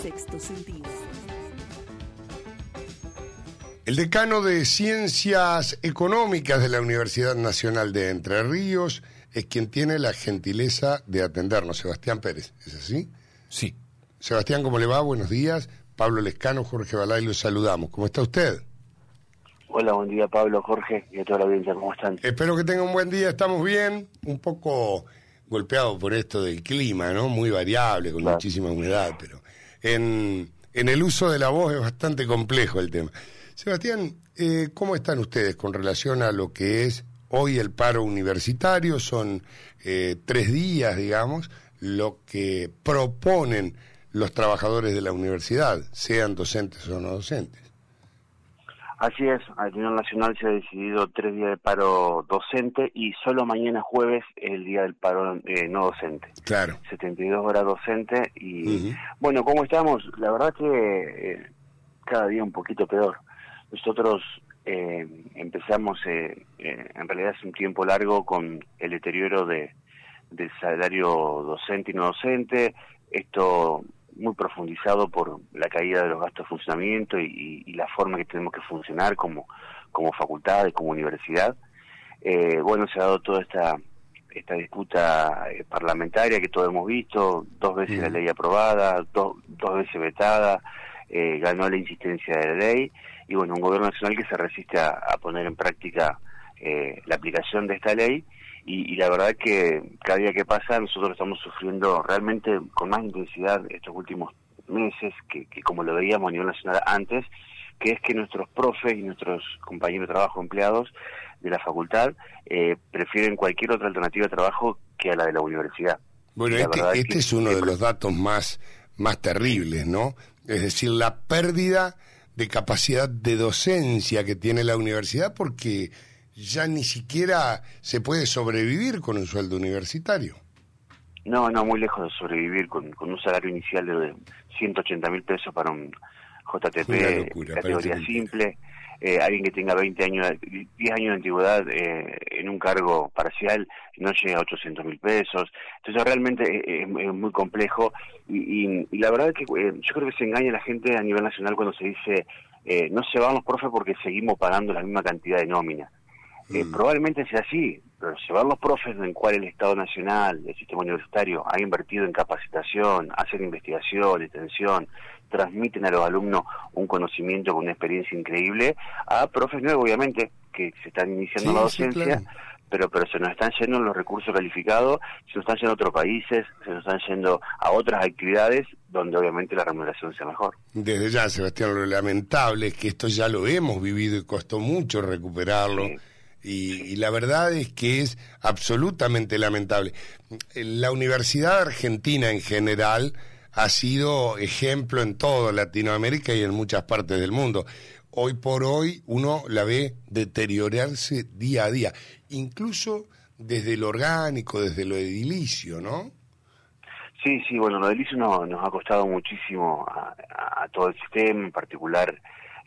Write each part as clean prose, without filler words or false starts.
Sexto Sentido. El decano de Ciencias Económicas de la Universidad Nacional de Entre Ríos es quien tiene la gentileza de atendernos, Sebastián Pérez. ¿Es así? Sí. Sebastián, ¿cómo le va? Buenos días. Pablo Lescano, Jorge Balay, los saludamos. ¿Cómo está usted? Hola, buen día Pablo, Jorge y a toda la audiencia, ¿cómo están? Espero que tenga un buen día, estamos bien, un poco golpeado por esto del clima, ¿no? Muy variable, con Claro. muchísima humedad, pero en el uso de la voz es bastante complejo el tema. Sebastián, ¿cómo están ustedes con relación a lo que es hoy el paro universitario? Son 3 días, digamos, lo que proponen los trabajadores de la universidad, sean docentes o no docentes. Así es, a nivel nacional se ha decidido 3 días de paro docente y solo mañana jueves es el día del paro no docente. Claro. 72 horas docente y bueno, ¿cómo estamos? La verdad que cada día un poquito peor. Nosotros empezamos en realidad hace un tiempo largo con el deterioro del salario docente y no docente, esto muy profundizado por la caída de los gastos de funcionamiento y la forma que tenemos que funcionar como facultad y como universidad. Bueno, se ha dado toda esta disputa parlamentaria que todos hemos visto, 2 veces la ley aprobada, dos veces vetada, ganó la insistencia de la ley, y bueno, un gobierno nacional que se resiste a poner en práctica la aplicación de esta ley, y la verdad que cada día que pasa nosotros estamos sufriendo realmente con más intensidad estos últimos meses que como lo veíamos a nivel nacional antes, que es que nuestros profes y nuestros compañeros de trabajo, empleados de la facultad, prefieren cualquier otra alternativa de trabajo que a la de la universidad. Bueno, este es uno de los datos más terribles, ¿no? Es decir, la pérdida de capacidad de docencia que tiene la universidad, porque ya ni siquiera se puede sobrevivir con un sueldo universitario. No, muy lejos de sobrevivir con un salario inicial de 180.000 pesos para un JTP categoría simple, alguien que tenga 10 años de antigüedad en un cargo parcial no llega a 800.000 pesos. Entonces realmente es muy complejo y la verdad es que yo creo que se engaña a la gente a nivel nacional cuando se dice no se van los profes porque seguimos pagando la misma cantidad de nómina. Probablemente sea así, pero se van los profes en el cual el Estado Nacional, el sistema universitario, ha invertido en capacitación, hacen investigación, extensión, transmiten a los alumnos un conocimiento con una experiencia increíble, a profes nuevos, obviamente, que se están iniciando la docencia, sí, claro. pero se nos están yendo los recursos calificados, se nos están yendo a otros países, se nos están yendo a otras actividades donde obviamente la remuneración sea mejor. Desde ya, Sebastián, lo lamentable es que esto ya lo hemos vivido y costó mucho recuperarlo. Sí. Y la verdad es que es absolutamente lamentable. La Universidad Argentina en general ha sido ejemplo en toda Latinoamérica y en muchas partes del mundo. Hoy por hoy uno la ve deteriorarse día a día, incluso desde lo orgánico, desde lo edilicio, ¿no? Sí, bueno, lo edilicio nos ha costado muchísimo a todo el sistema, en particular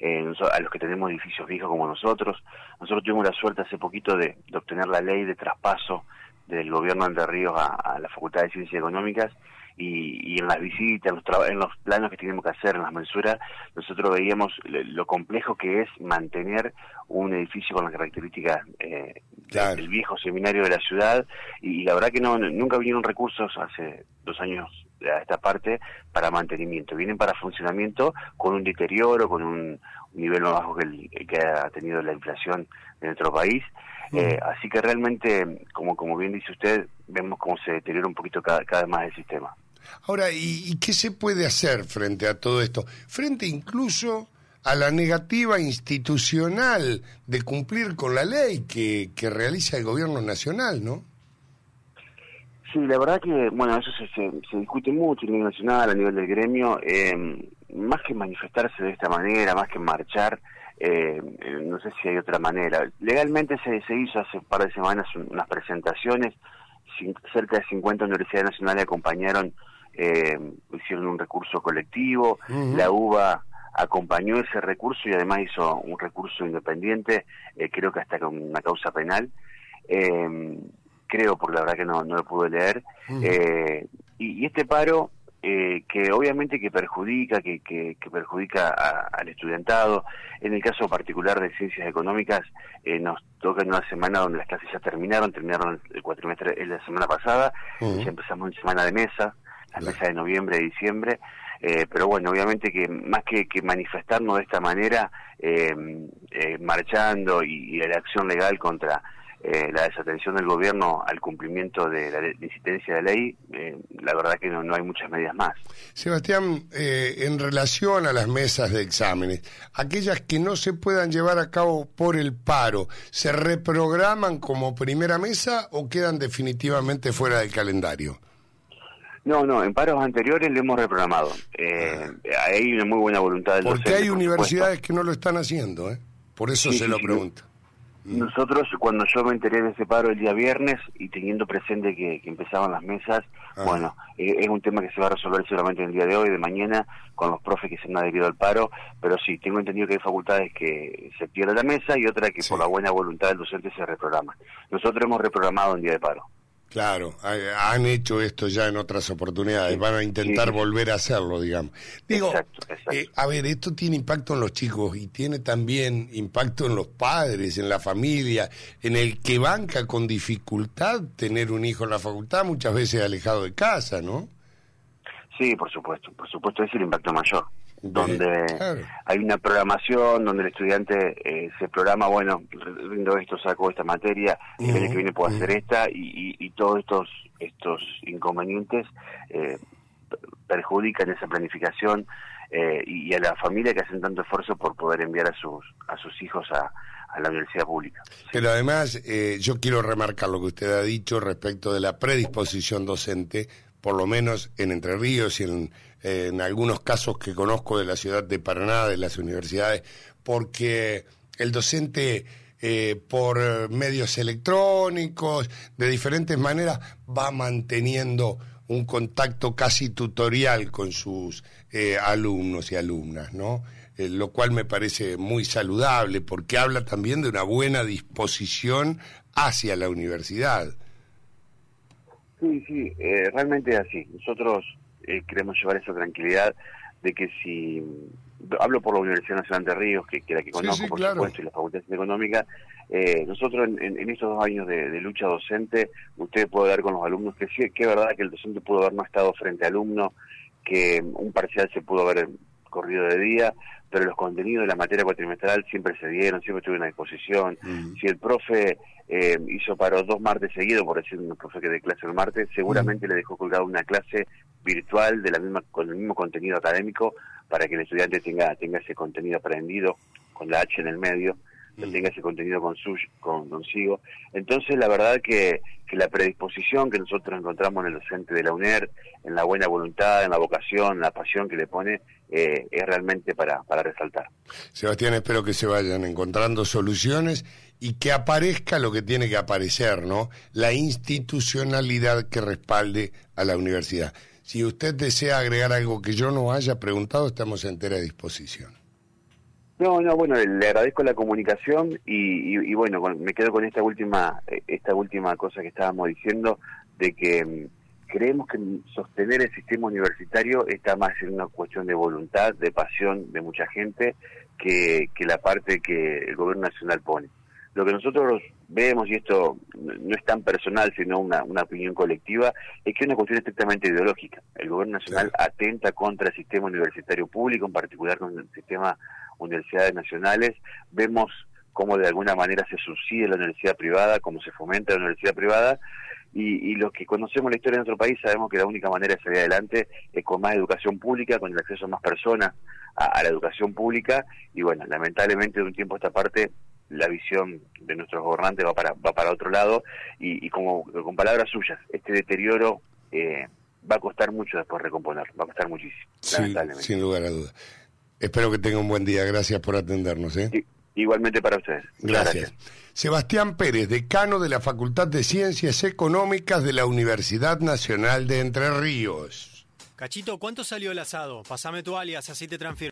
a los que tenemos edificios viejos como nosotros. Nosotros tuvimos la suerte hace poquito de obtener la ley de traspaso del gobierno de Entre Ríos a la Facultad de Ciencias Económicas y en las visitas, en los planos que tenemos que hacer, en las mensuras, nosotros veíamos lo complejo que es mantener un edificio con las características claro, del viejo seminario de la ciudad, y la verdad que nunca vinieron recursos hace 2 años a esta parte para mantenimiento, vienen para funcionamiento con un deterioro, con un nivel más bajo que ha tenido la inflación de nuestro país. Así que realmente, como bien dice usted, vemos cómo se deteriora un poquito cada vez más el sistema. Ahora, ¿y qué se puede hacer frente a todo esto? Frente incluso a la negativa institucional de cumplir con la ley que realiza el gobierno nacional, ¿no? Sí, la verdad que, bueno, eso se discute mucho a nivel nacional, a nivel del gremio, más que manifestarse de esta manera, más que marchar, no sé si hay otra manera. Legalmente se hizo hace un par de semanas unas presentaciones, cerca de 50 universidades nacionales acompañaron, hicieron un recurso colectivo, la UBA acompañó ese recurso y además hizo un recurso independiente, creo que hasta con una causa penal, creo, porque la verdad que no lo pude leer, y este paro que obviamente que perjudica, que perjudica al estudiantado. En el caso particular de Ciencias Económicas, nos toca en una semana donde las clases ya terminaron el cuatrimestre la semana pasada, ya empezamos en semana de mesa, las mesas de noviembre y diciembre, pero bueno, obviamente que más que manifestarnos de esta manera, marchando y la acción legal contra la desatención del gobierno al cumplimiento de la insistencia de ley, la verdad que no hay muchas medidas más. Sebastián, en relación a las mesas de exámenes, aquellas que no se puedan llevar a cabo por el paro, ¿se reprograman como primera mesa o quedan definitivamente fuera del calendario? No, en paros anteriores lo hemos reprogramado. Hay una muy buena voluntad del docente. Porque hay universidades que no lo están haciendo, por eso se lo pregunto. Nosotros, cuando yo me enteré de ese paro el día viernes y teniendo presente que empezaban las mesas, bueno, es un tema que se va a resolver seguramente el día de hoy, de mañana, con los profes que se han adherido al paro, pero sí, tengo entendido que hay facultades que se pierde la mesa y otra que por la buena voluntad del docente se reprograma. Nosotros hemos reprogramado un día de paro. Claro, han hecho esto ya en otras oportunidades, van a intentar volver a hacerlo, digamos. Digo, exacto. A ver, esto tiene impacto en los chicos y tiene también impacto en los padres, en la familia, en el que banca con dificultad tener un hijo en la facultad, muchas veces alejado de casa, ¿no? Sí, por supuesto, es el impacto mayor. Donde hay una programación, donde el estudiante se programa, bueno, rindo esto, saco esta materia, el año que viene puedo hacer esta, y todos estos inconvenientes perjudican esa planificación y a la familia que hacen tanto esfuerzo por poder enviar a sus hijos a la universidad pública. Pero además, yo quiero remarcar lo que usted ha dicho respecto de la predisposición docente, por lo menos en Entre Ríos y en algunos casos que conozco de la ciudad de Paraná, de las universidades, porque el docente por medios electrónicos, de diferentes maneras, va manteniendo un contacto casi tutorial con sus alumnos y alumnas, ¿no? Lo cual me parece muy saludable, porque habla también de una buena disposición hacia la universidad. Sí, realmente es así. Nosotros queremos llevar esa tranquilidad de que si... Hablo por la Universidad Nacional de Ríos, que la que conozco, por supuesto, y la Facultad de Ciencias Económicas. Nosotros en estos 2 años de lucha docente, usted puede dar con los alumnos que sí, que es verdad que el docente pudo haber no estado frente a alumno, que un parcial se pudo haber corrido de día, pero los contenidos de la materia cuatrimestral siempre se dieron, siempre estuvieron a disposición. Si el profe hizo paro 2 martes seguidos, por decir un profe que dé clase el martes, seguramente le dejó colgada una clase virtual con el mismo contenido académico para que el estudiante tenga ese contenido aprendido con la H en el medio, tenga ese contenido consigo. Entonces, la verdad que la predisposición que nosotros encontramos en el docente de la UNER, en la buena voluntad, en la vocación, en la pasión que le pone, es realmente para resaltar. Sebastián, espero que se vayan encontrando soluciones y que aparezca lo que tiene que aparecer, ¿no? La institucionalidad que respalde a la universidad. Si usted desea agregar algo que yo no haya preguntado, estamos a entera disposición. No, bueno, le agradezco la comunicación y bueno, me quedo con esta última cosa que estábamos diciendo, de que creemos que sostener el sistema universitario está más en una cuestión de voluntad, de pasión de mucha gente, que la parte que el gobierno nacional pone. Lo que nosotros vemos, y esto no es tan personal, sino una opinión colectiva, es que es una cuestión estrictamente ideológica. El gobierno nacional atenta contra el sistema universitario público, en particular con el sistema universidades nacionales. Vemos cómo de alguna manera se subsidia la universidad privada, cómo se fomenta la universidad privada, y los que conocemos la historia de nuestro país sabemos que la única manera de salir adelante es con más educación pública, con el acceso a más personas a la educación pública, y bueno, lamentablemente de un tiempo a esta parte la visión de nuestros gobernantes va para otro lado, y como con palabras suyas, este deterioro va a costar mucho después recomponerlo, va a costar muchísimo, lamentablemente. Sin lugar a dudas. Espero que tenga un buen día, gracias por atendernos. Sí, igualmente para ustedes. Gracias. Sebastián Pérez, decano de la Facultad de Ciencias Económicas de la Universidad Nacional de Entre Ríos. Cachito, ¿cuánto salió el asado? Pásame tu alias, así te transfiero.